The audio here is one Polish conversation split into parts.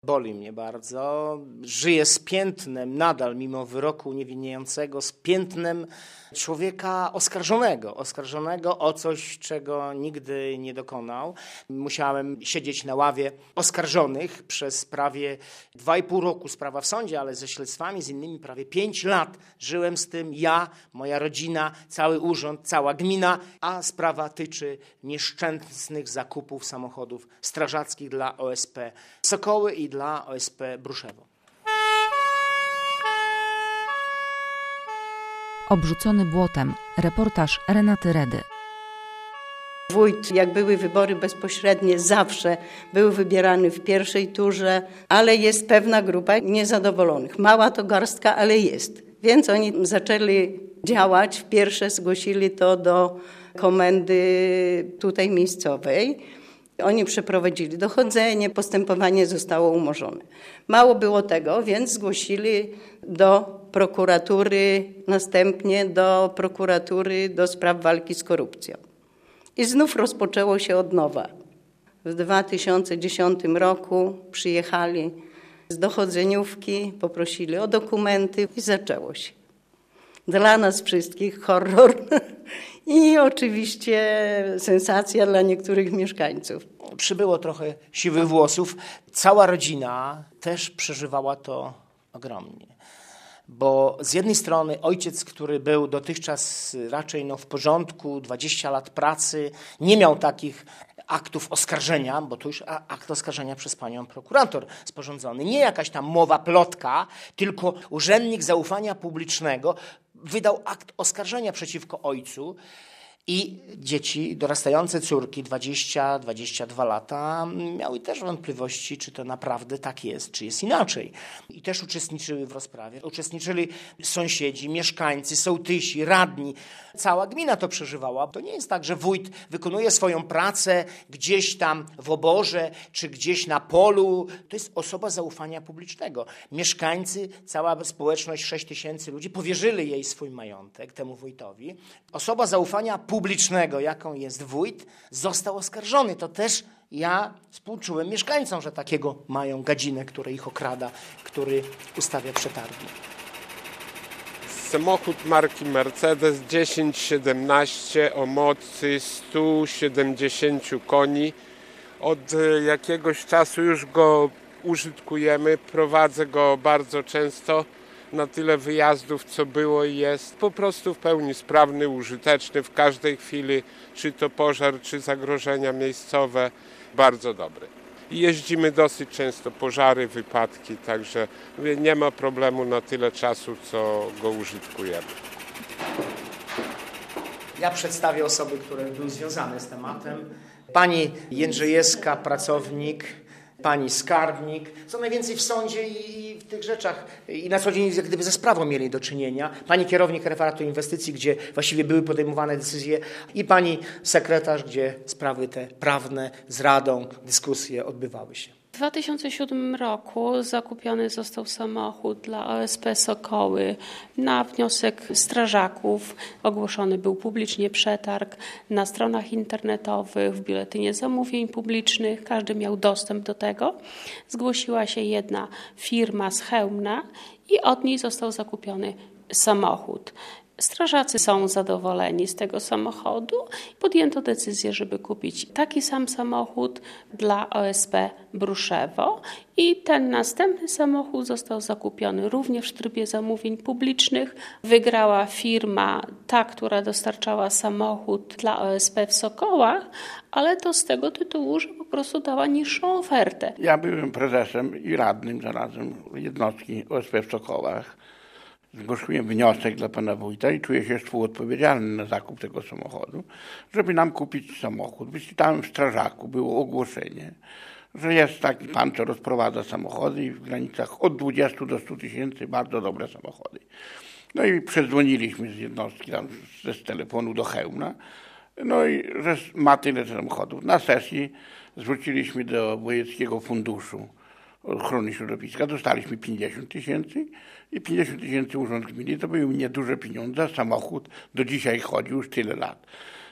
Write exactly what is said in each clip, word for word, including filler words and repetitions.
Boli mnie bardzo. Żyję z piętnem nadal, mimo wyroku uniewinniającego, z piętnem człowieka oskarżonego. Oskarżonego o coś, czego nigdy nie dokonał. Musiałem siedzieć na ławie oskarżonych przez prawie dwa i pół roku, sprawa w sądzie, ale ze śledztwami, z innymi prawie pięć lat. Żyłem z tym ja, moja rodzina, cały urząd, cała gmina, a sprawa tyczy nieszczęsnych zakupów samochodów strażackich dla O S P Sokoły i dla O S P Bruszewo. Obrzucony błotem. Reportaż Renaty Redy. Wójt, jak były wybory bezpośrednie, zawsze był wybierany w pierwszej turze, ale jest pewna grupa niezadowolonych. Mała to garstka, ale jest. Więc oni zaczęli działać. Pierwsze zgłosili to do komendy tutaj miejscowej. Oni przeprowadzili dochodzenie, postępowanie zostało umorzone. Mało było tego, więc zgłosili do prokuratury, następnie do prokuratury do spraw walki z korupcją. I znów rozpoczęło się od nowa. W dwa tysiące dziesiątym roku przyjechali z dochodzeniówki, poprosili o dokumenty i zaczęło się. Dla nas wszystkich horror i oczywiście sensacja dla niektórych mieszkańców. Przybyło trochę siwych włosów. Cała rodzina też przeżywała to ogromnie. Bo z jednej strony ojciec, który był dotychczas raczej no, w porządku, dwadzieścia lat pracy, nie miał takich aktów oskarżenia, bo to już akt oskarżenia przez panią prokurator sporządzony. Nie jakaś tam mowa, plotka, tylko urzędnik zaufania publicznego wydał akt oskarżenia przeciwko ojcu. I dzieci, dorastające córki, dwadzieścia dwadzieścia dwa lata, miały też wątpliwości, czy to naprawdę tak jest, czy jest inaczej. I też uczestniczyły w rozprawie. Uczestniczyli sąsiedzi, mieszkańcy, sołtysi, radni. Cała gmina to przeżywała. To nie jest tak, że wójt wykonuje swoją pracę gdzieś tam w oborze, czy gdzieś na polu. To jest osoba zaufania publicznego. Mieszkańcy, cała społeczność, sześć tysięcy ludzi, powierzyli jej swój majątek, temu wójtowi. Osoba zaufania publicznego, jaką jest wójt, został oskarżony. To też ja współczułem mieszkańcom, że takiego mają gadzinę, który ich okrada, który ustawia przetargi. Samochód marki Mercedes tysiąc siedemnaście o mocy stu siedemdziesięciu koni. Od jakiegoś czasu już go użytkujemy, prowadzę go bardzo często. Na tyle wyjazdów, co było i jest. Po prostu w pełni sprawny, użyteczny w każdej chwili, czy to pożar, czy zagrożenia miejscowe. Bardzo dobry. Jeździmy dosyć często, pożary, wypadki, także nie ma problemu na tyle czasu, co go użytkujemy. Ja przedstawię osoby, które były związane z tematem. Pani Jędrzejewska, pracownik, pani skarbnik, co najwięcej w sądzie i w tych rzeczach i na co dzień jak gdyby ze sprawą mieli do czynienia. Pani kierownik referatu inwestycji, gdzie właściwie były podejmowane decyzje i pani sekretarz, gdzie sprawy te prawne z radą, dyskusje odbywały się. W dwa tysiące siódmym roku zakupiony został samochód dla O S P Sokoły na wniosek strażaków. Ogłoszony był publicznie przetarg na stronach internetowych, w biuletynie zamówień publicznych. Każdy miał dostęp do tego. Zgłosiła się jedna firma z Chełmna i od niej został zakupiony samochód. Strażacy są zadowoleni z tego samochodu. Podjęto decyzję, żeby kupić taki sam samochód dla O S P Bruszewo i ten następny samochód został zakupiony również w trybie zamówień publicznych. Wygrała firma, ta, która dostarczała samochód dla O S P w Sokołach, ale to z tego tytułu, że po prostu dała niższą ofertę. Ja byłem prezesem i radnym zarazem jednostki O S P w Sokołach. Zgłosiłem wniosek dla pana wójta i czuję się współodpowiedzialny na zakup tego samochodu, żeby nam kupić samochód. Wyczytałem w strażaku, było ogłoszenie, że jest taki pan, co rozprowadza samochody i w granicach od dwudziestu do stu tysięcy bardzo dobre samochody. No i przedzwoniliśmy z jednostki, tam z telefonu do Chełmna, no i że ma tyle samochodów. Na sesji zwróciliśmy do Wojewódzkiego Funduszu Ochrony Środowiska, dostaliśmy pięćdziesiąt tysięcy i pięćdziesiąt tysięcy urząd gminy, to były nieduże pieniądze, samochód do dzisiaj chodzi już tyle lat.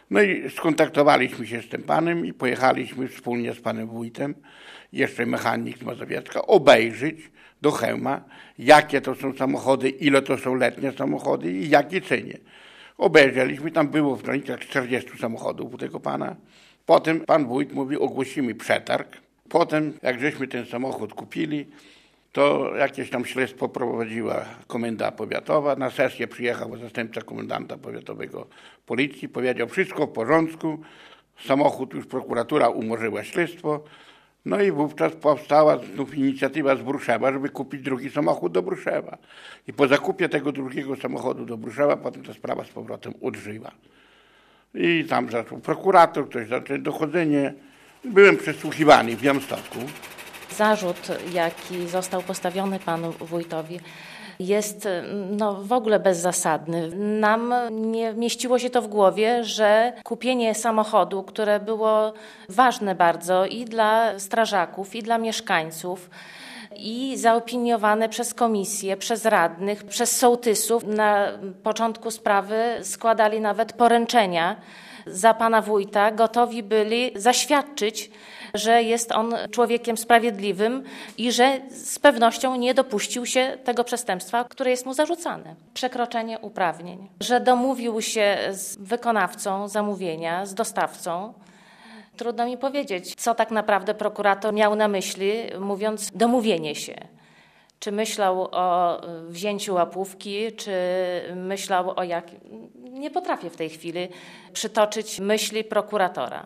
No i skontaktowaliśmy się z tym panem i pojechaliśmy wspólnie z panem wójtem, jeszcze mechanik z Mazowiecka, obejrzeć do Chełma, jakie to są samochody, ile to są letnie samochody i jakie cenie. Obejrzeliśmy, tam było w granicach czterdziestu samochodów u tego pana. Potem pan wójt mówi, ogłosimy przetarg. Potem, jak żeśmy ten samochód kupili, to jakieś tam śledztwo prowadziła komenda powiatowa. Na sesję przyjechał zastępca komendanta powiatowego policji, powiedział, wszystko w porządku, samochód już prokuratura umorzyła śledztwo. No i wówczas powstała znów inicjatywa z Bruszewa, żeby kupić drugi samochód do Bruszewa. I po zakupie tego drugiego samochodu do Bruszewa potem ta sprawa z powrotem odżyła. I tam zaczął prokurator, ktoś zaczął dochodzenie. Byłem przesłuchiwany w Białymstoku. Zarzut, jaki został postawiony panu wójtowi, jest no, w ogóle bezzasadny. Nam nie mieściło się to w głowie, że kupienie samochodu, które było ważne bardzo i dla strażaków, i dla mieszkańców, i zaopiniowane przez komisję, przez radnych, przez sołtysów. Na początku sprawy składali nawet poręczenia za pana wójta, gotowi byli zaświadczyć, że jest on człowiekiem sprawiedliwym i że z pewnością nie dopuścił się tego przestępstwa, które jest mu zarzucane. Przekroczenie uprawnień. Że domówił się z wykonawcą zamówienia, z dostawcą. Trudno mi powiedzieć, co tak naprawdę prokurator miał na myśli, mówiąc domówienie się. Czy myślał o wzięciu łapówki, czy myślał o jak... Nie potrafię w tej chwili przytoczyć myśli prokuratora.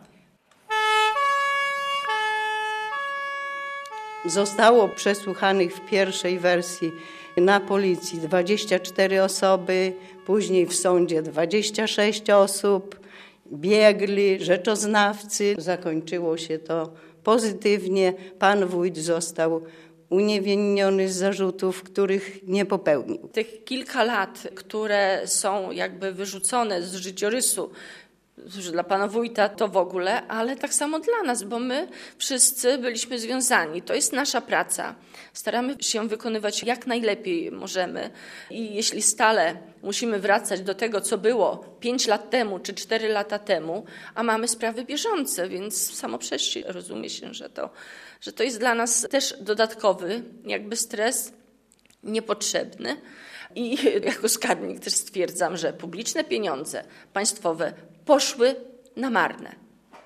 Zostało przesłuchanych w pierwszej wersji na policji dwadzieścia cztery osoby, później w sądzie dwadzieścia sześć osób, biegli, rzeczoznawcy. Zakończyło się to pozytywnie. Pan wójt został uniewinniony z zarzutów, których nie popełnił. Tych kilka lat, które są jakby wyrzucone z życiorysu, dla pana wójta to w ogóle, ale tak samo dla nas, bo my wszyscy byliśmy związani. To jest nasza praca. Staramy się wykonywać jak najlepiej możemy i jeśli stale musimy wracać do tego, co było pięć lat temu czy cztery lata temu, a mamy sprawy bieżące, więc samo przez się rozumie się, że to, że to jest dla nas też dodatkowy jakby stres niepotrzebny. I jako skarbnik też stwierdzam, że publiczne pieniądze państwowe poszły na marne,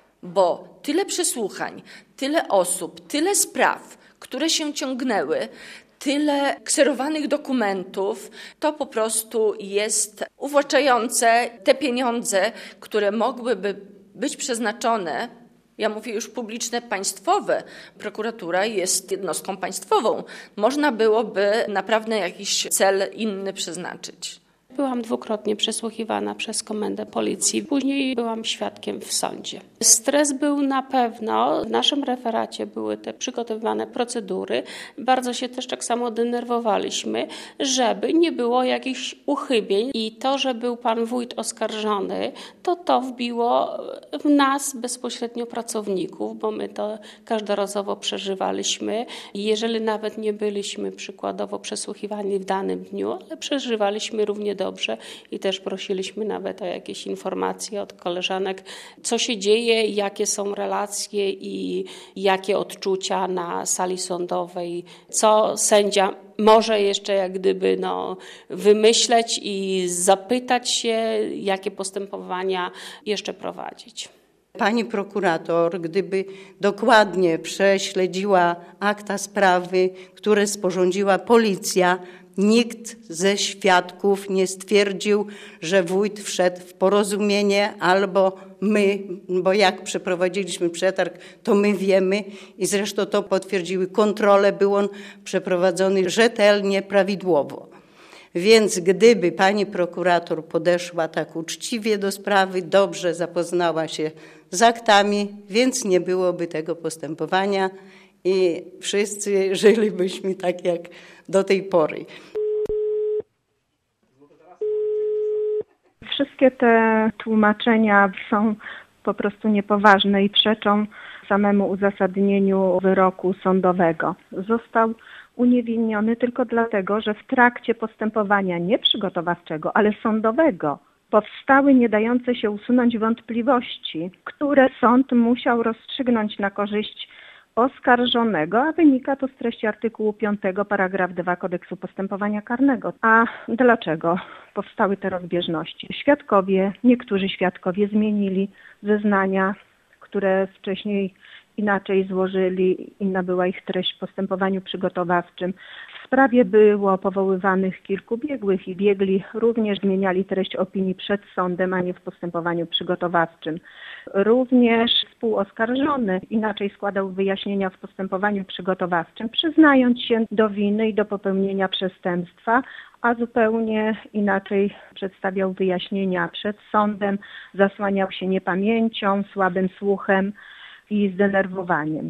bo tyle przesłuchań, tyle osób, tyle spraw, które się ciągnęły, tyle kserowanych dokumentów, to po prostu jest uwłaczające. Te pieniądze, które mogłyby być przeznaczone, ja mówię już publiczne, państwowe, prokuratura jest jednostką państwową. Można byłoby naprawdę jakiś cel inny przeznaczyć. Byłam dwukrotnie przesłuchiwana przez komendę policji. Później byłam świadkiem w sądzie. Stres był na pewno. W naszym referacie były te przygotowywane procedury. Bardzo się też tak samo denerwowaliśmy, żeby nie było jakichś uchybień. I to, że był pan wójt oskarżony, to to wbiło w nas bezpośrednio pracowników, bo my to każdorazowo przeżywaliśmy. I jeżeli nawet nie byliśmy przykładowo przesłuchiwani w danym dniu, ale przeżywaliśmy równie dobrze. Dobrze i też prosiliśmy nawet o jakieś informacje od koleżanek, co się dzieje, jakie są relacje i jakie odczucia na sali sądowej, co sędzia może jeszcze jak gdyby no, wymyśleć i zapytać się, jakie postępowania jeszcze prowadzić. Pani prokurator, gdyby dokładnie prześledziła akta sprawy, które sporządziła policja, nikt ze świadków nie stwierdził, że wójt wszedł w porozumienie albo my, bo jak przeprowadziliśmy przetarg, to my wiemy i zresztą to potwierdziły kontrole, był on przeprowadzony rzetelnie, prawidłowo. Więc gdyby pani prokurator podeszła tak uczciwie do sprawy, dobrze zapoznała się z aktami, więc nie byłoby tego postępowania i wszyscy żylibyśmy tak jak do tej pory. Wszystkie te tłumaczenia są po prostu niepoważne i przeczą samemu uzasadnieniu wyroku sądowego. Został uniewinniony tylko dlatego, że w trakcie postępowania nie przygotowawczego, ale sądowego Powstały nie dające się usunąć wątpliwości, które sąd musiał rozstrzygnąć na korzyść oskarżonego, a wynika to z treści artykułu piątego paragraf dwa Kodeksu Postępowania Karnego. A dlaczego powstały te rozbieżności? Świadkowie, niektórzy świadkowie zmienili zeznania, które wcześniej inaczej złożyli, inna była ich treść w postępowaniu przygotowawczym. W sprawie było powoływanych kilku biegłych i biegli również zmieniali treść opinii przed sądem, a nie w postępowaniu przygotowawczym. Również współoskarżony inaczej składał wyjaśnienia w postępowaniu przygotowawczym, przyznając się do winy i do popełnienia przestępstwa, a zupełnie inaczej przedstawiał wyjaśnienia przed sądem, zasłaniał się niepamięcią, słabym słuchem i zdenerwowaniem.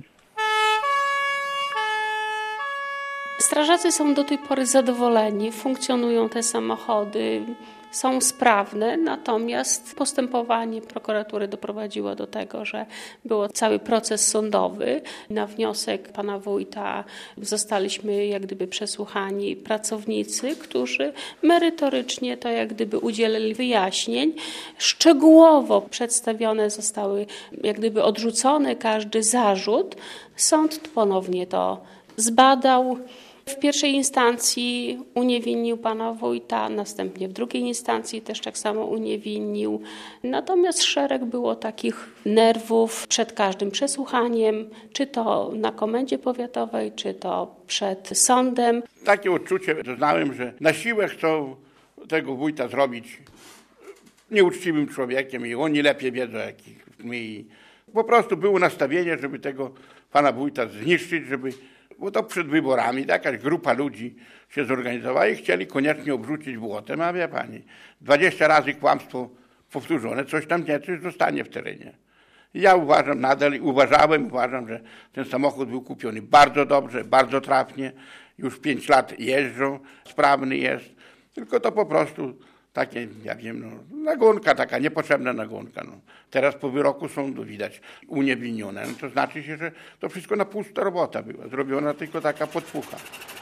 Strażacy są do tej pory zadowoleni, funkcjonują te samochody, są sprawne, natomiast postępowanie prokuratury doprowadziło do tego, że był cały proces sądowy. Na wniosek pana wójta zostaliśmy jak gdyby przesłuchani pracownicy, którzy merytorycznie to jak gdyby udzielili wyjaśnień. Szczegółowo przedstawione zostały, jak gdyby odrzucony każdy zarzut. Sąd ponownie to zbadał. W pierwszej instancji uniewinnił pana wójta, następnie w drugiej instancji też tak samo uniewinnił. Natomiast szereg było takich nerwów przed każdym przesłuchaniem, czy to na komendzie powiatowej, czy to przed sądem. Takie odczucie doznałem, że na siłę chcą tego wójta zrobić nieuczciwym człowiekiem i oni lepiej wiedzą jak my. Po prostu było nastawienie, żeby tego pana wójta zniszczyć, żeby... Bo to przed wyborami jakaś grupa ludzi się zorganizowała i chcieli koniecznie obrzucić błotem, a wie pani, dwadzieścia razy kłamstwo powtórzone, coś tam nie, coś zostanie w terenie. Ja uważam nadal i uważałem, uważam, że ten samochód był kupiony bardzo dobrze, bardzo trafnie, już pięć lat jeżdżą, sprawny jest, tylko to po prostu takie, ja wiem, no, nagonka taka, niepotrzebna nagonka. No. Teraz po wyroku sądu widać uniewinnione. No, to znaczy się, że to wszystko na pusta robota była. Zrobiona tylko taka podpucha.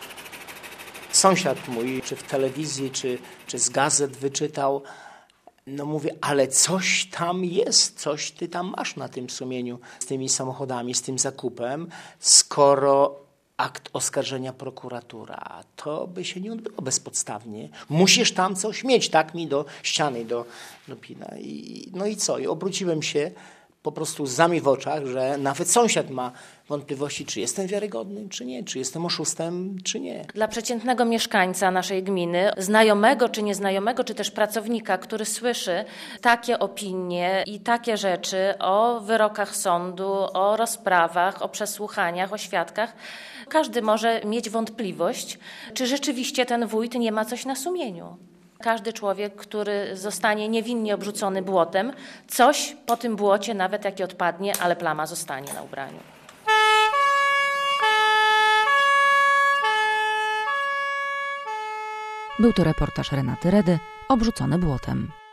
Sąsiad mój, czy w telewizji, czy, czy z gazet wyczytał, no mówię, ale coś tam jest, coś ty tam masz na tym sumieniu z tymi samochodami, z tym zakupem, skoro akt oskarżenia prokuratura, to by się nie odbyło bezpodstawnie. Musisz tam coś mieć, tak mi do ściany, do, do pina. I, no i co? I obróciłem się po prostu łzami w oczach, że nawet sąsiad ma wątpliwości, czy jestem wiarygodny, czy nie, czy jestem oszustem, czy nie. Dla przeciętnego mieszkańca naszej gminy, znajomego czy nieznajomego, czy też pracownika, który słyszy takie opinie i takie rzeczy o wyrokach sądu, o rozprawach, o przesłuchaniach, o świadkach, każdy może mieć wątpliwość, czy rzeczywiście ten wójt nie ma coś na sumieniu. Każdy człowiek, który zostanie niewinnie obrzucony błotem, coś po tym błocie, nawet jak odpadnie, ale plama zostanie na ubraniu. Był to reportaż Renaty Redy, Obrzucony błotem.